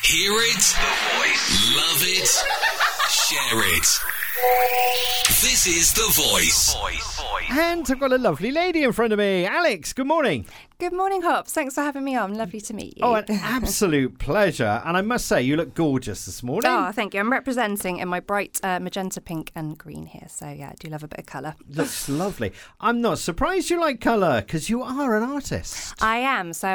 Hear it, The Voice. Love it, share it. This is The Voice. And I've got a lovely lady in front of me. Alex, good morning. Good morning, Hops. Thanks for having me on. Lovely to meet you. Oh, an absolute pleasure. And I must say, you look gorgeous this morning. Oh, thank you. I'm representing in my bright magenta, pink and green here. So, yeah, I do love a bit of colour. Looks lovely. I'm not surprised you like colour because you are an artist. I am. So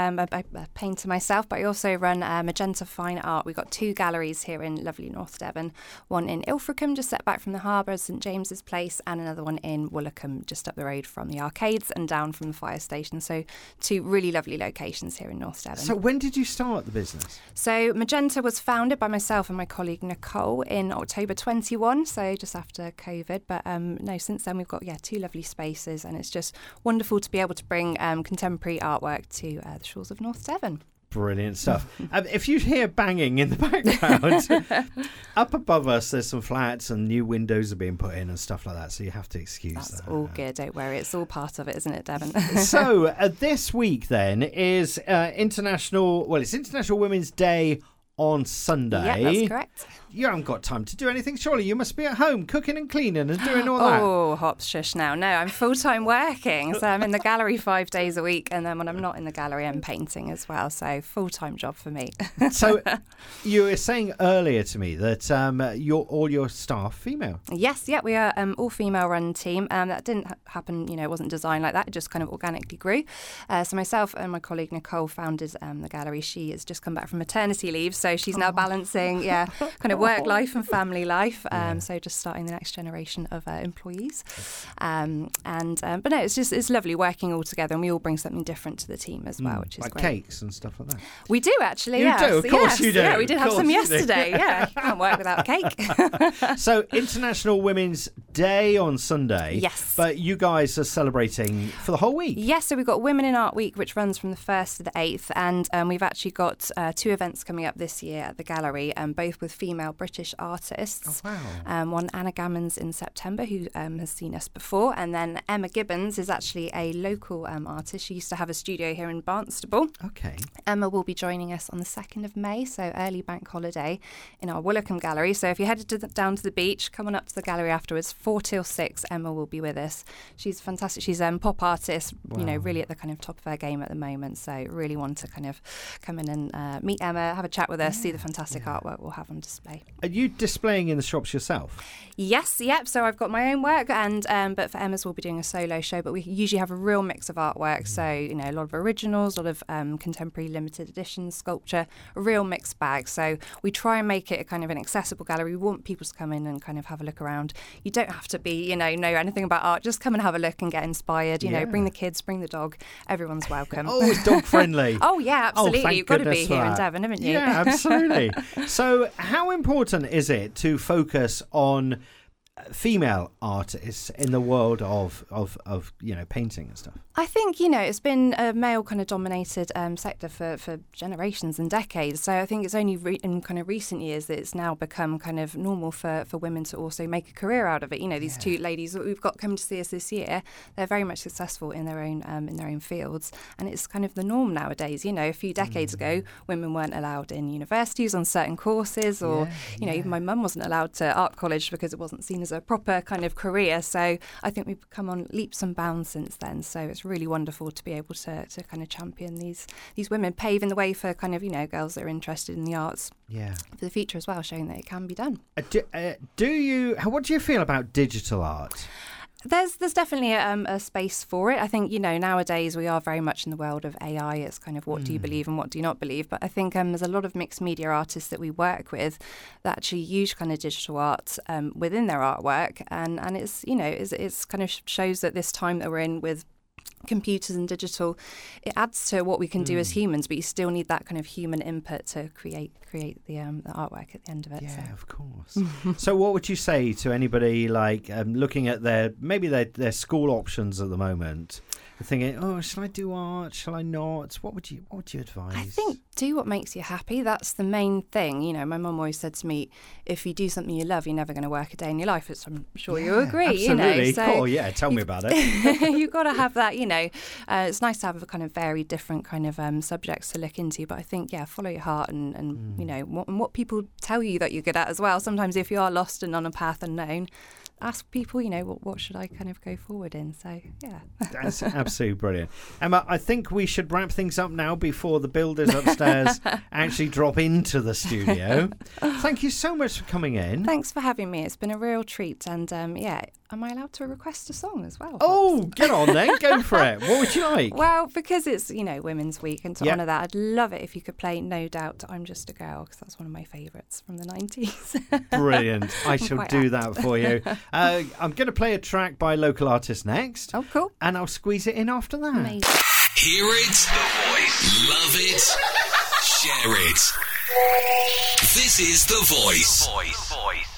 I painter myself, but I also run Magenta Fine Art. We've got 2 galleries here in lovely North Devon. One in Ilfracombe, just set back from the harbour, St James's Place, and another one in Woolacombe, just up the road from the arcades and down from the fire station. So 2 really lovely locations here in North Devon. So when did you start the business? So Magenta was founded by myself and my colleague Nicole in October 21, so just after COVID. But no, since then we've got 2 lovely spaces, and it's just wonderful to be able to bring contemporary artwork to the shores of North Devon. Brilliant stuff. If you hear banging in the background, up above us there's some flats and new windows are being put in and stuff like that, so you have to excuse that. That's all good, don't worry. It's all part of it, isn't it, Devon? So this week then is International Women's Day on Sunday. Yeah, that's correct. You haven't got time to do anything, surely. You must be at home cooking and cleaning and doing all that. Oh, Hops, shush now. No, I'm full-time working. So I'm in the gallery 5 days a week. And then when I'm not in the gallery, I'm painting as well. So full-time job for me. So you were saying earlier to me that all your staff female. Yes, yeah, we are all female run team. That didn't happen, it wasn't designed like that. It just kind of organically grew. So myself and my colleague Nicole founded the gallery. She has just come back from maternity leave. So she's now balancing, kind of work life and family life. So just starting the next generation of employees. But no, it's lovely working all together, and we all bring something different to the team as well, which is like great. Cakes and stuff like that. We do actually. You do, of course you do. Yeah, we did have some yesterday. Do. Yeah, you can't work without cake. So International Women's Day on Sunday. Yes. But you guys are celebrating for the whole week. Yes, so we've got Women in Art Week, which runs from the 1st to the 8th, and we've actually got 2 events coming up this year at the gallery, both with female British artists. Oh, wow. One, Anna Gammons in September, who has seen us before, and then Emma Gibbons is actually a local artist. She used to have a studio here in Barnstaple. Okay. Emma will be joining us on the 2nd of May, so early bank holiday, in our Woolacombe gallery. So if you're headed down to the beach, come on up to the gallery afterwards. 4 till 6, Emma will be with us. She's fantastic. She's a pop artist, Wow. Really at the kind of top of her game at the moment. So really want to kind of come in and meet Emma, have a chat with us, see the fantastic artwork we'll have on display. Are you displaying in the shops yourself? Yes, yep. So I've got my own work, and but for Emma's we'll be doing a solo show. But we usually have a real mix of artwork. So a lot of originals, a lot of contemporary limited edition sculpture, a real mixed bag. So we try and make it a kind of an accessible gallery. We want people to come in and kind of have a look around. You don't have to be know anything about art. Just come and have a look and get inspired. Bring the kids, bring the dog. Everyone's welcome. Oh, it's dog friendly. Oh yeah, absolutely. Thank You've got to be goodness for here in that. Devon, haven't you? Yeah, absolutely. So how important is it to focus on female artists in the world of painting and stuff? I think it's been a male kind of dominated sector for generations and decades. So I think it's only in kind of recent years that it's now become kind of normal for women to also make a career out of it. These 2 ladies that we've got coming to see us this year, they're very much successful in their own fields, and it's kind of the norm nowadays. A few decades ago, women weren't allowed in universities on certain courses, or even my mum wasn't allowed to art college because it wasn't seen as a proper kind of career. So I think we've come on leaps and bounds since then. So it's really wonderful to be able to kind of champion these women, paving the way for kind of girls that are interested in the arts for the future as well, showing that it can be done. What do you feel about digital art? There's definitely a space for it. I think, nowadays we are very much in the world of AI. It's kind of what do you believe and what do you not believe. But I think there's a lot of mixed media artists that we work with that actually use kind of digital art within their artwork. And it's, it's kind of shows that this time that we're in with computers and digital, it adds to what we can do as humans, but you still need that kind of human input to create the artwork at the end of it. Yeah, of course. So what would you say to anybody like looking at their school options at the moment, thinking, oh, shall I do art? Shall I not? What would you advise? I think do what makes you happy. That's the main thing. My mum always said to me, if you do something you love, you're never going to work a day in your life. I'm sure you agree. Absolutely. So cool. Yeah, tell me about it. You've got to have that, It's nice to have a kind of varied different kind of subjects to look into. But I think, follow your heart and what people tell you that you're good at as well. Sometimes if you are lost and on a path unknown, ask people, what should I kind of go forward in? So, yeah. That's absolutely brilliant. Emma, I think we should wrap things up now before the builders upstairs actually drop into the studio. Thank you so much for coming in. Thanks for having me. It's been a real treat. And, am I allowed to request a song as well? Oh, get on then. Go for it. What would you like? Well, because it's, Women's Week, and to honour that, I'd love it if you could play No Doubt, I'm Just a Girl, because that's one of my favourites from the 90s. Brilliant. I shall do that for you. I'm going to play a track by local artist next. Oh, cool. And I'll squeeze it in after that. Amazing. Hear it, The Voice. Love it, share it. This is The Voice.